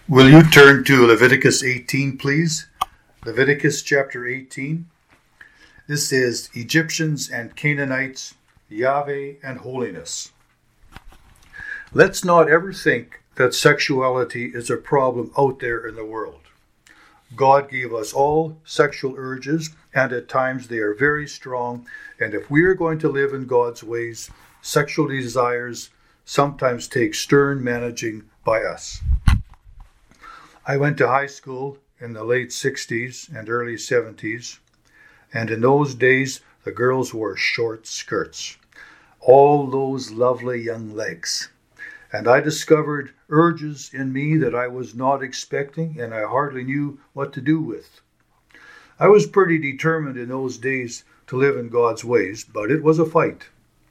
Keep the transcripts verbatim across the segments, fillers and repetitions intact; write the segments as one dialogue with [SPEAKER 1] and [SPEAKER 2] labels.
[SPEAKER 1] Will you turn to Leviticus eighteen, please? Leviticus chapter eighteen. This is Egyptians and Canaanites, Yahweh and holiness. Let's not ever think that sexuality is a problem out there in the world. God gave us all sexual urges, and at times they are very strong, and if we are going to live in God's ways, sexual desires sometimes take stern managing by us. I went to high school in the late sixties and early seventies, and in those days the girls wore short skirts. All those lovely young legs. And I discovered urges in me that I was not expecting and I hardly knew what to do with. I was pretty determined in those days to live in God's ways, but it was a fight.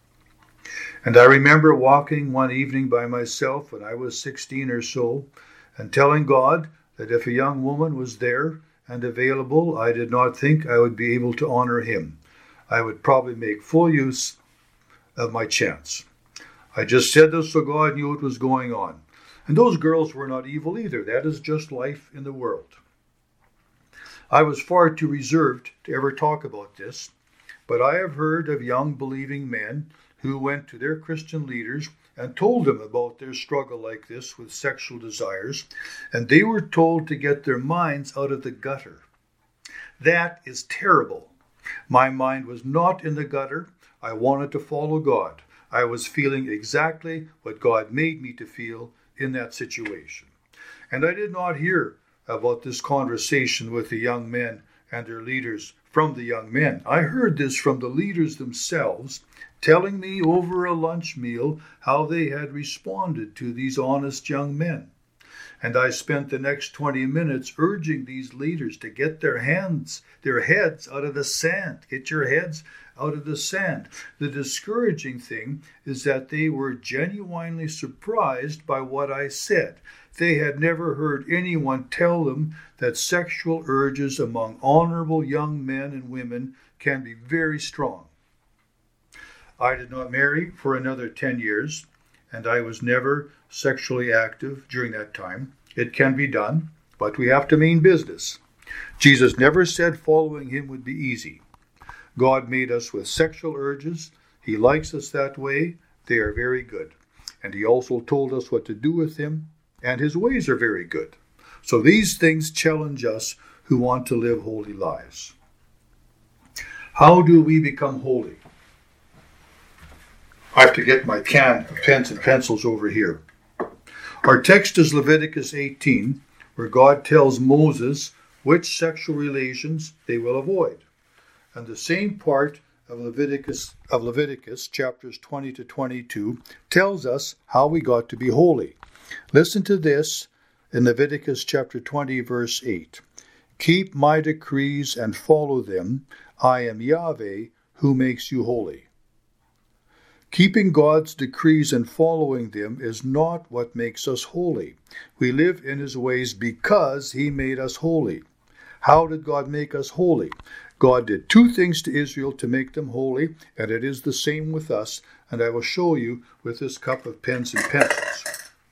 [SPEAKER 1] And I remember walking one evening by myself when I was sixteen or so, and telling God that if a young woman was there and available, I did not think I would be able to honor him. I would probably make full use of my chance. I just said this so God knew what was going on. And those girls were not evil either. That is just life in the world. I was far too reserved to ever talk about this, but I have heard of young believing men who went to their Christian leaders and told them about their struggle like this with sexual desires, and they were told to get their minds out of the gutter. That is terrible. My mind was not in the gutter. I wanted to follow God. I was feeling exactly what God made me to feel in that situation. And I did not hear about this conversation with the young men and their leaders from the young men. I heard this from the leaders themselves, telling me over a lunch meal how they had responded to these honest young men. And I spent the next twenty minutes urging these leaders to get their hands, their heads out of the sand. Get your heads out of the sand. The discouraging thing is that they were genuinely surprised by what I said. They had never heard anyone tell them that sexual urges among honorable young men and women can be very strong. I did not marry for another ten years, and I was never sexually active during that time. It can be done, but we have to mean business. Jesus never said following him would be easy. God made us with sexual urges. He likes us that way. They are very good. And he also told us what to do with him, and his ways are very good. So these things challenge us who want to live holy lives. How do we become holy? I have to get my can of pens and pencils over here. Our text is Leviticus eighteen, where God tells Moses which sexual relations they will avoid. And the same part of Leviticus, of Leviticus chapters twenty to twenty-two tells us how we got to be holy. Listen to this in Leviticus chapter twenty, verse eight. Keep my decrees and follow them. I am Yahweh who makes you holy. Keeping God's decrees and following them is not what makes us holy. We live in his ways because he made us holy. How did God make us holy? God did two things to Israel to make them holy, and it is the same with us, and I will show you with this cup of pens and pencils.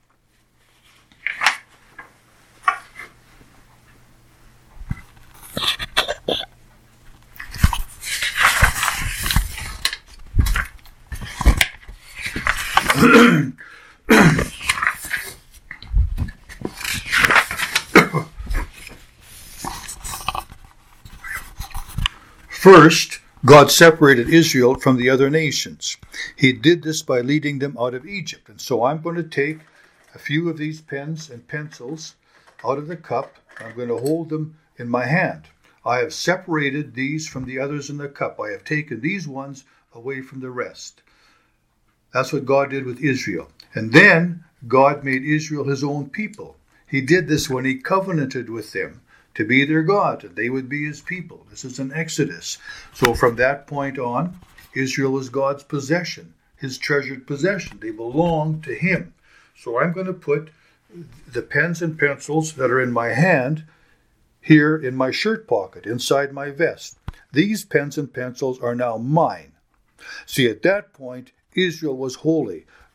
[SPEAKER 1] First, God separated Israel from the other nations. He did this by leading them out of Egypt. And so I'm going to take a few of these pens and pencils out of the cup. I'm going to hold them in my hand. I have separated these from the others in the cup. I have taken these ones away from the rest. That's what God did with Israel. And then God made Israel his own people. He did this when he covenanted with them to be their God, and they would be his people. This is an Exodus. So from that point on, Israel is God's possession, his treasured possession. They belong to him. So I'm going to put the pens and pencils that are in my hand here in my shirt pocket, inside my vest. These pens and pencils are now mine. See, at that point, Israel was holy.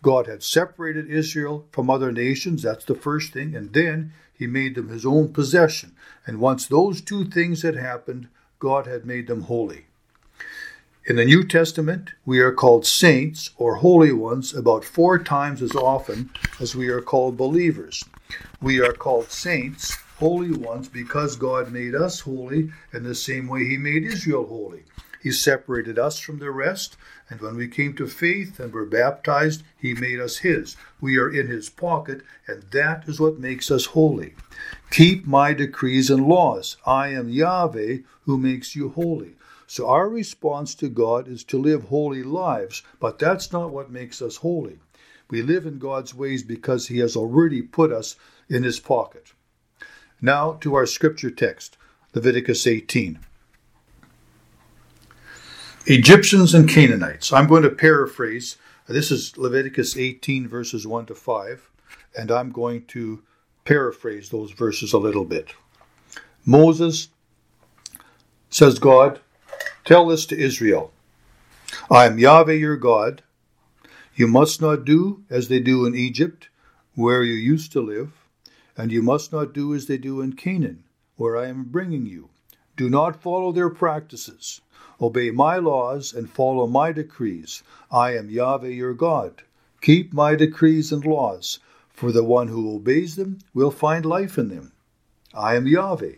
[SPEAKER 1] God had separated Israel from other nations. That's the first thing. And then he made them his own possession. And once those two things had happened, God had made them holy. In the New Testament, we are called saints or holy ones about four times as often as we are called believers. We are called saints, holy ones, because God made us holy in the same way he made Israel holy. He separated us from the rest, and when we came to faith and were baptized, he made us his. We are in his pocket, and that is what makes us holy. Keep my decrees and laws. I am Yahweh who makes you holy. So our response to God is to live holy lives, but that's not what makes us holy. We live in God's ways because he has already put us in his pocket. Now to our scripture text, Leviticus eighteen. Egyptians and Canaanites. I'm going to paraphrase. This is Leviticus eighteen, verses one to five, and I'm going to paraphrase those verses a little bit. Moses, says God, tell this to Israel. I am Yahweh your God. You must not do as they do in Egypt, where you used to live, and you must not do as they do in Canaan, where I am bringing you. Do not follow their practices. Obey my laws and follow my decrees. I am Yahweh your God. Keep my decrees and laws, for the one who obeys them will find life in them. I am Yahweh.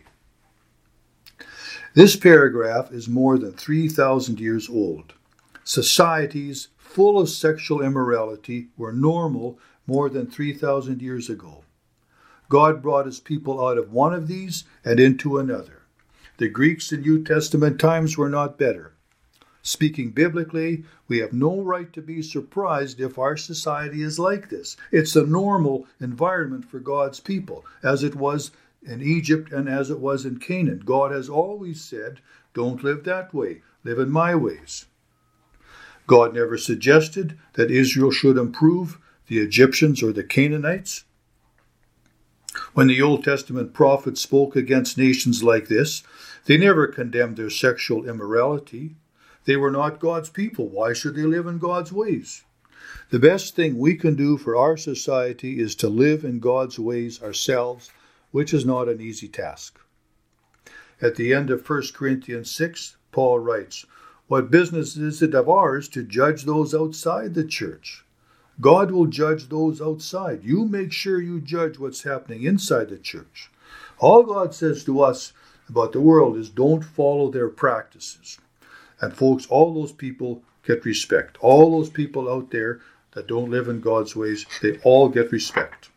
[SPEAKER 1] This paragraph is more than three thousand years old. Societies full of sexual immorality were normal more than three thousand years ago. God brought his people out of one of these and into another. The Greeks in New Testament times were not better. Speaking biblically, we have no right to be surprised if our society is like this. It's a normal environment for God's people, as it was in Egypt and as it was in Canaan. God has always said, don't live that way, live in my ways. God never suggested that Israel should improve the Egyptians or the Canaanites. When the Old Testament prophets spoke against nations like this, they never condemned their sexual immorality. They were not God's people. Why should they live in God's ways? The best thing we can do for our society is to live in God's ways ourselves, which is not an easy task. At the end of First Corinthians six, Paul writes, what business is it of ours to judge those outside the church? God will judge those outside. You make sure you judge what's happening inside the church. All God says to us about the world is don't follow their practices. And folks, all those people get respect. All those people out there that don't live in God's ways, they all get respect.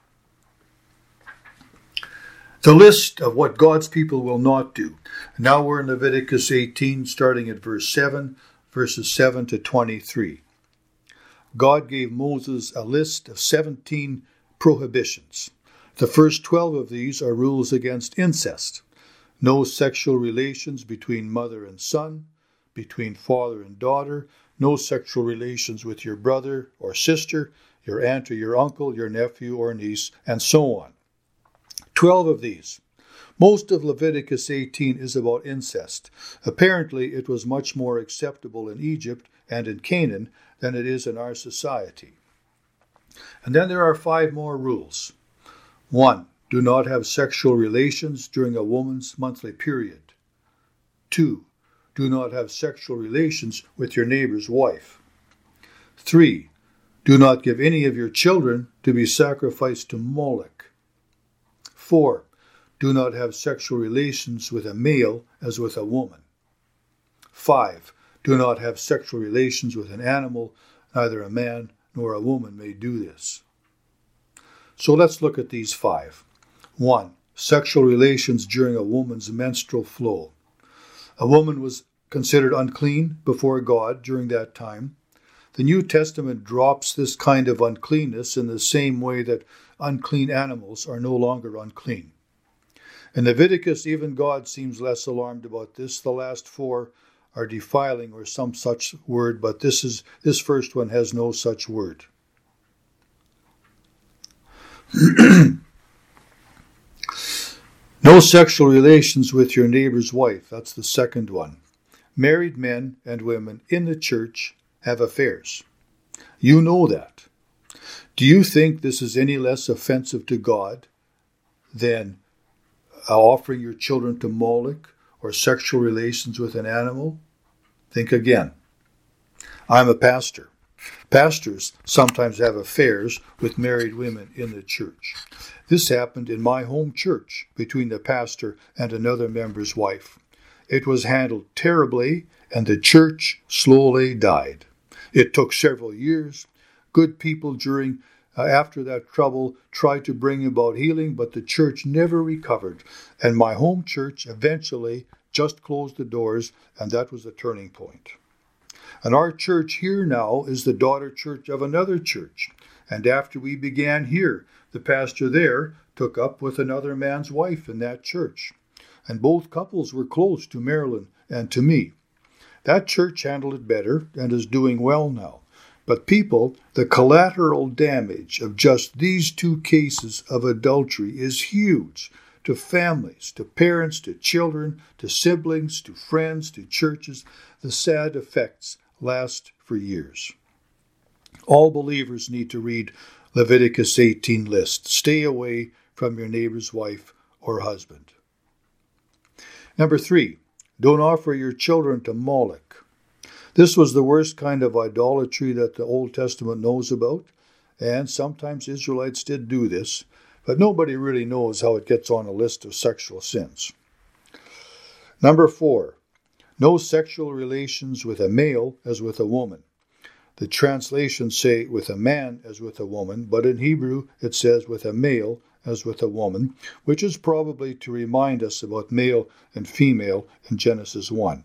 [SPEAKER 1] The list of what God's people will not do. Now we're in Leviticus eighteen, starting at verse seven, verses seven to twenty-three. God gave Moses a list of seventeen prohibitions. The first twelve of these are rules against incest. No sexual relations between mother and son, between father and daughter, no sexual relations with your brother or sister, your aunt or your uncle, your nephew or niece, and so on. Twelve of these. Most of Leviticus eighteen is about incest. Apparently, it was much more acceptable in Egypt and in Canaan than it is in our society. And then there are five more rules. One, do not have sexual relations during a woman's monthly period. Two, do not have sexual relations with your neighbor's wife. Three, do not give any of your children to be sacrificed to Moloch. Four, do not have sexual relations with a male as with a woman. Five, do not have sexual relations with an animal. Neither a man nor a woman may do this. So let's look at these five. One, sexual relations during a woman's menstrual flow. A woman was considered unclean before God during that time. The New Testament drops this kind of uncleanness in the same way that unclean animals are no longer unclean. In Leviticus, even God seems less alarmed about this. The last four are defiling or some such word, but this is this first one has no such word. No sexual relations with your neighbor's wife. That's the second one. Married men and women in the church have affairs. You know that. Do you think this is any less offensive to God than offering your children to Moloch or sexual relations with an animal? Think again. I'm a pastor. Pastors sometimes have affairs with married women in the church. This happened in my home church between the pastor and another member's wife. It was handled terribly, and the church slowly died. It took several years. Good people during uh, after that trouble tried to bring about healing, but the church never recovered, and my home church eventually just closed the doors, and that was the turning point. And our church here now is the daughter church of another church. And after we began here, the pastor there took up with another man's wife in that church. And both couples were close to Marilyn and to me. That church handled it better and is doing well now. But people, the collateral damage of just these two cases of adultery is huge. To families, to parents, to children, to siblings, to friends, to churches, the sad effects last for years. All believers need to read Leviticus eighteen list. Stay away from your neighbor's wife or husband. Number three, don't offer your children to Moloch. This was the worst kind of idolatry that the Old Testament knows about, and sometimes Israelites did do this, but nobody really knows how it gets on a list of sexual sins. Number four, no sexual relations with a male as with a woman. The translations say with a man as with a woman, but in Hebrew it says with a male as with a woman, which is probably to remind us about male and female in Genesis one.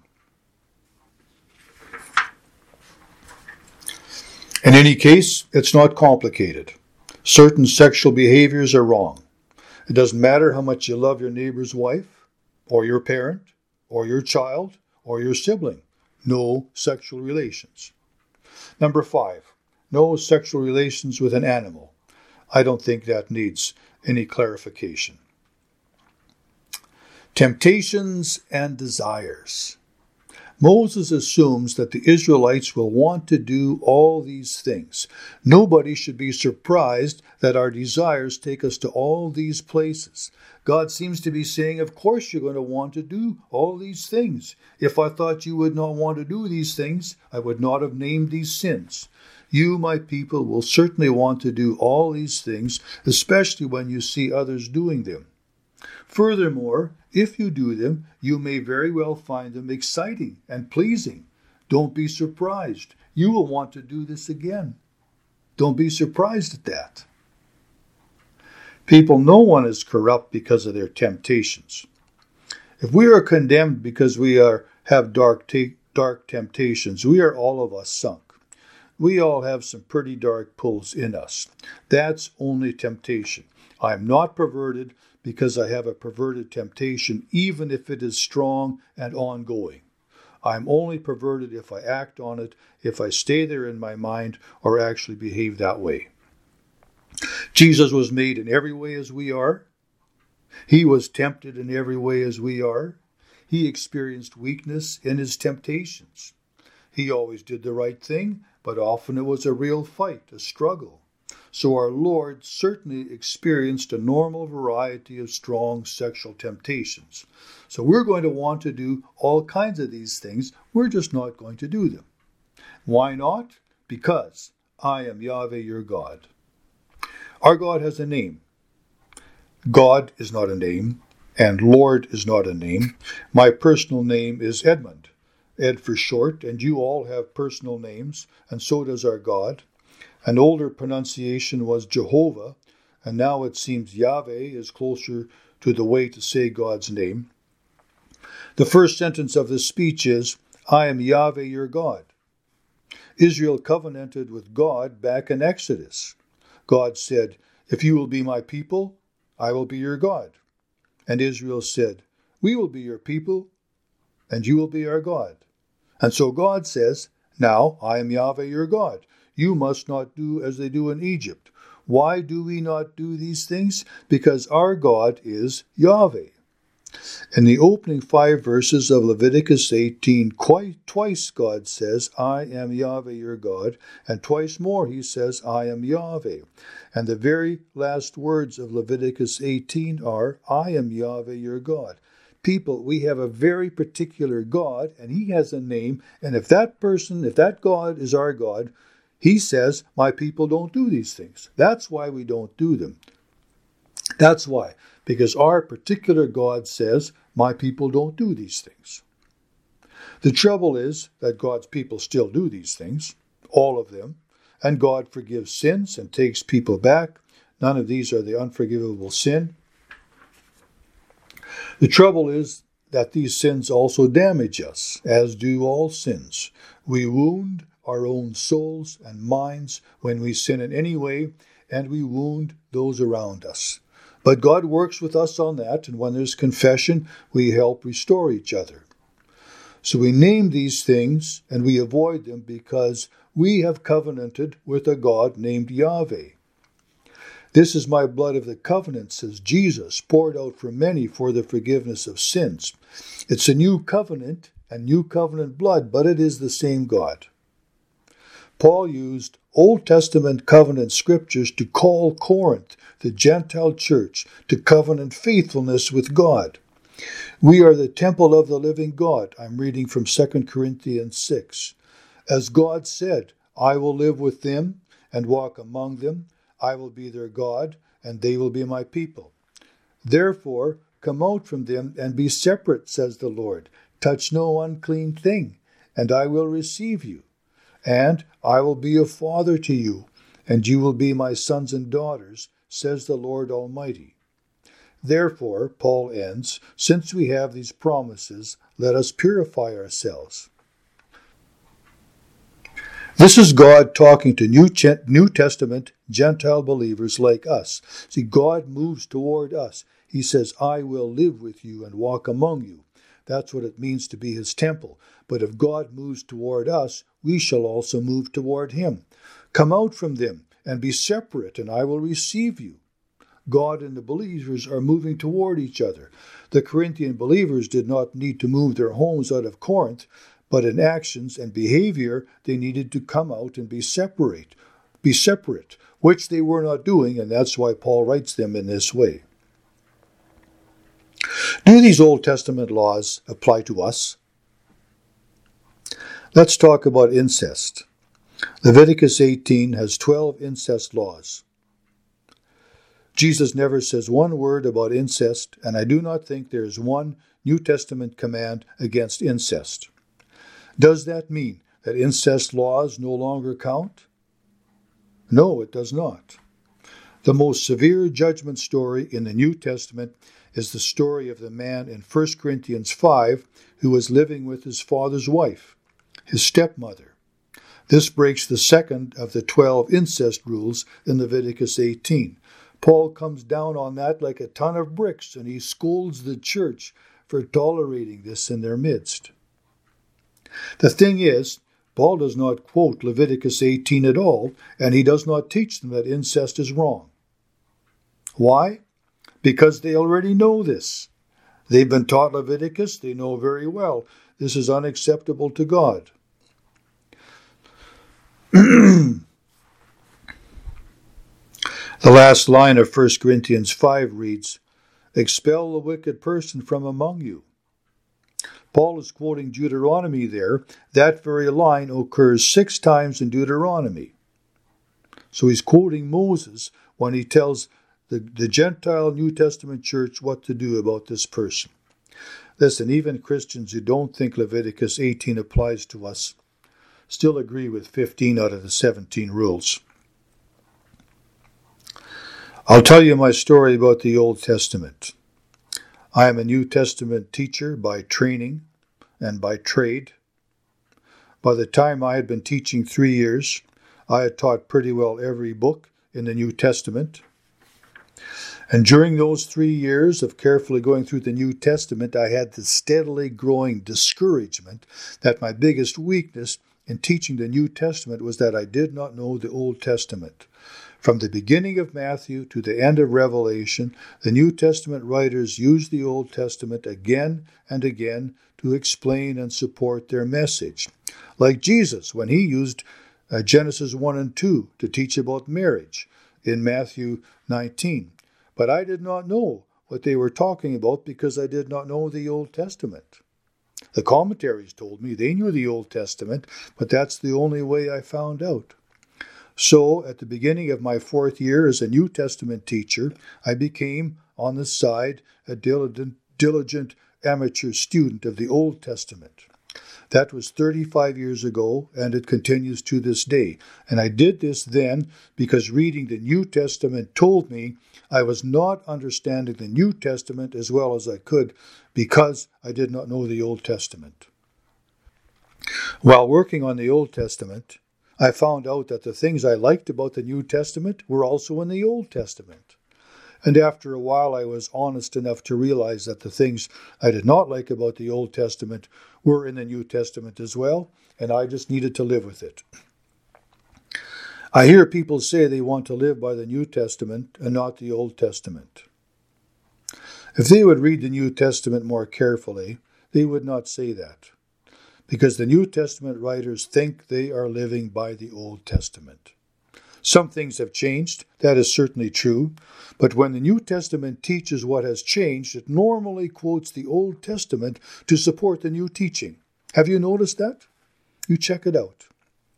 [SPEAKER 1] In any case, it's not complicated. Certain sexual behaviors are wrong. It doesn't matter how much you love your neighbor's wife, or your parent, or your child, or your sibling. No sexual relations. Number five, no sexual relations with an animal. I don't think that needs any clarification. Temptations and desires. Moses assumes that the Israelites will want to do all these things. Nobody should be surprised that our desires take us to all these places. God seems to be saying, of course you're going to want to do all these things. If I thought you would not want to do these things, I would not have named these sins. You, my people, will certainly want to do all these things, especially when you see others doing them. Furthermore, if you do them, you may very well find them exciting and pleasing. Don't be surprised. You will want to do this again. Don't be surprised at that. People, no one is corrupt because of their temptations. If we are condemned because we are have dark, ta- dark temptations, we are all of us sunk. We all have some pretty dark pulls in us. That's only temptation. I am not perverted because I have a perverted temptation, even if it is strong and ongoing. I am only perverted if I act on it, if I stay there in my mind, or actually behave that way. Jesus was made in every way as we are. He was tempted in every way as we are. He experienced weakness in his temptations. He always did the right thing, but often it was a real fight, a struggle. So our Lord certainly experienced a normal variety of strong sexual temptations. So we're going to want to do all kinds of these things. We're just not going to do them. Why not? Because I am Yahweh your God. Our God has a name. God is not a name, and Lord is not a name. My personal name is Edmund, Ed for short, and you all have personal names, and so does our God. An older pronunciation was Jehovah, and now it seems Yahweh is closer to the way to say God's name. The first sentence of this speech is, I am Yahweh your God. Israel covenanted with God back in Exodus. God said, if you will be my people, I will be your God. And Israel said, we will be your people, and you will be our God. And so God says, now I am Yahweh your God. You must not do as they do in Egypt. Why do we not do these things? Because our God is Yahweh. In the opening five verses of Leviticus eighteen, quite, twice God says, I am Yahweh your God, and twice more he says, I am Yahweh. And the very last words of Leviticus eighteen are, I am Yahweh your God. People, we have a very particular God, and he has a name, and if that person, if that God is our God, he says, my people don't do these things. That's why we don't do them. That's why. Because our particular God says, my people don't do these things. The trouble is that God's people still do these things, all of them, and God forgives sins and takes people back. None of these are the unforgivable sin. The trouble is that these sins also damage us, as do all sins. We wound our own souls and minds when we sin in any way, and we wound those around us. But God works with us on that, and when there's confession, we help restore each other. So we name these things, and we avoid them because we have covenanted with a God named Yahweh. This is my blood of the covenant, says Jesus, poured out for many for the forgiveness of sins. It's a new covenant and new covenant blood, but it is the same God. Paul used Old Testament covenant scriptures to call Corinth, the Gentile church, to covenant faithfulness with God. We are the temple of the living God. I'm reading from Second Corinthians six. As God said, I will live with them and walk among them. I will be their God, and they will be my people. Therefore, come out from them and be separate, says the Lord. Touch no unclean thing, and I will receive you. And I will be a father to you, and you will be my sons and daughters, says the Lord Almighty. Therefore, Paul ends, since we have these promises, let us purify ourselves. This is God talking to New, New Testament Gentile believers like us. See, God moves toward us. He says, I will live with you and walk among you. That's what it means to be his temple. But if God moves toward us, we shall also move toward him. Come out from them and be separate, and I will receive you. God and the believers are moving toward each other. The Corinthian believers did not need to move their homes out of Corinth, but in actions and behavior, they needed to come out and be separate, be separate, which they were not doing, and that's why Paul writes them in this way. Do these Old Testament laws apply to us? Let's talk about incest. Leviticus eighteen has twelve incest laws. Jesus never says one word about incest, and I do not think there is one New Testament command against incest. Does that mean that incest laws no longer count? No, it does not. The most severe judgment story in the New Testament is the story of the man in First Corinthians five who was living with his father's wife, his stepmother. This breaks the second of the twelve incest rules in Leviticus eighteen. Paul comes down on that like a ton of bricks, and he scolds the church for tolerating this in their midst. The thing is, Paul does not quote Leviticus eighteen at all, and he does not teach them that incest is wrong. Why? Because they already know this. They've been taught Leviticus. They know very well this is unacceptable to God. The last line of First Corinthians five reads, expel the wicked person from among you. Paul is quoting Deuteronomy there. That very line occurs six times in Deuteronomy. So he's quoting Moses when he tells the, the Gentile New Testament church what to do about this person. Listen, even Christians who don't think Leviticus eighteen applies to us still agree with fifteen out of the seventeen rules. I'll tell you my story about the Old Testament. I am a New Testament teacher by training and by trade. By the time I had been teaching three years, I had taught pretty well every book in the New Testament. And during those three years of carefully going through the New Testament, I had the steadily growing discouragement that my biggest weakness in teaching the New Testament was that I did not know the Old Testament. From the beginning of Matthew to the end of Revelation, the New Testament writers use the Old Testament again and again to explain and support their message. Like Jesus, when he used uh, Genesis one and two to teach about marriage in Matthew nineteen. But I did not know what they were talking about because I did not know the Old Testament. The commentaries told me they knew the Old Testament, but that's the only way I found out. So, at the beginning of my fourth year as a New Testament teacher, I became, on the side, a diligent, diligent amateur student of the Old Testament. That was thirty-five years ago, and it continues to this day. And I did this then because reading the New Testament told me I was not understanding the New Testament as well as I could because I did not know the Old Testament. While working on the Old Testament, I found out that the things I liked about the New Testament were also in the Old Testament. And after a while, I was honest enough to realize that the things I did not like about the Old Testament were in the New Testament as well, and I just needed to live with it. I hear people say they want to live by the New Testament and not the Old Testament. If they would read the New Testament more carefully, they would not say that, because the New Testament writers think they are living by the Old Testament. Some things have changed, that is certainly true, but when the New Testament teaches what has changed, it normally quotes the Old Testament to support the new teaching. Have you noticed that? You check it out.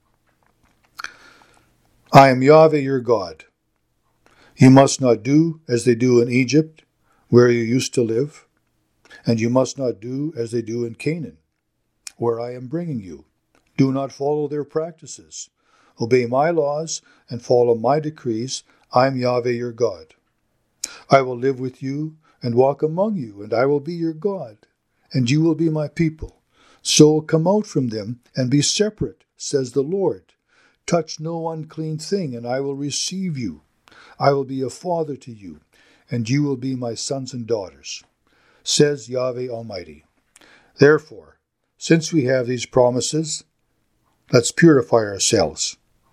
[SPEAKER 1] I am Yahweh your God. You must not do as they do in Egypt, where you used to live, and you must not do as they do in Canaan, where I am bringing you. Do not follow their practices. Obey my laws and follow my decrees. I am Yahweh your God. I will live with you and walk among you, and I will be your God, and you will be my people. So come out from them and be separate, says the Lord. Touch no unclean thing, and I will receive you. I will be a father to you, and you will be my sons and daughters, says Yahweh Almighty. Therefore, since we have these promises, let's purify ourselves.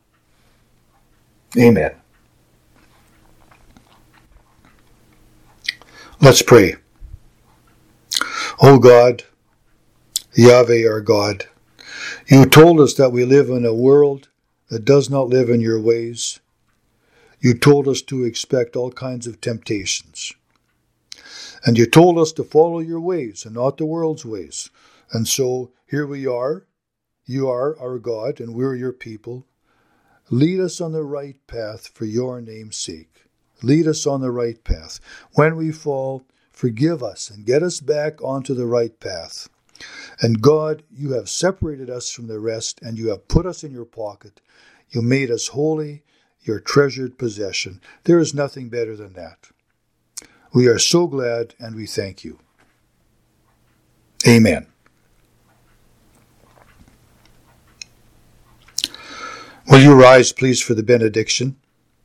[SPEAKER 1] Amen. Let's pray. O God, Yahweh our God, you told us that we live in a world that does not live in your ways. You told us to expect all kinds of temptations. And you told us to follow your ways and not the world's ways. And so here we are. You are our God and we're your people. Lead us on the right path for your name's sake. Lead us on the right path. When we fall, forgive us and get us back onto the right path. And God, you have separated us from the rest, and you have put us in your pocket. You made us holy, your treasured possession. There is nothing better than that. We are so glad, and we thank you. Amen. Will you rise, please, for the benediction?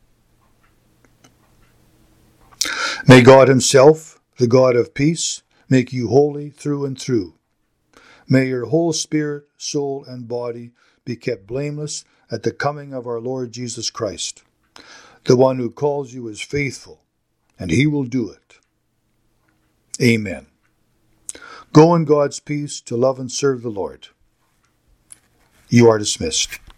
[SPEAKER 1] May God himself, the God of peace, make you holy through and through. May your whole spirit, soul, and body be kept blameless at the coming of our Lord Jesus Christ. The one who calls you is faithful, and he will do it. Amen. Go in God's peace to love and serve the Lord. You are dismissed.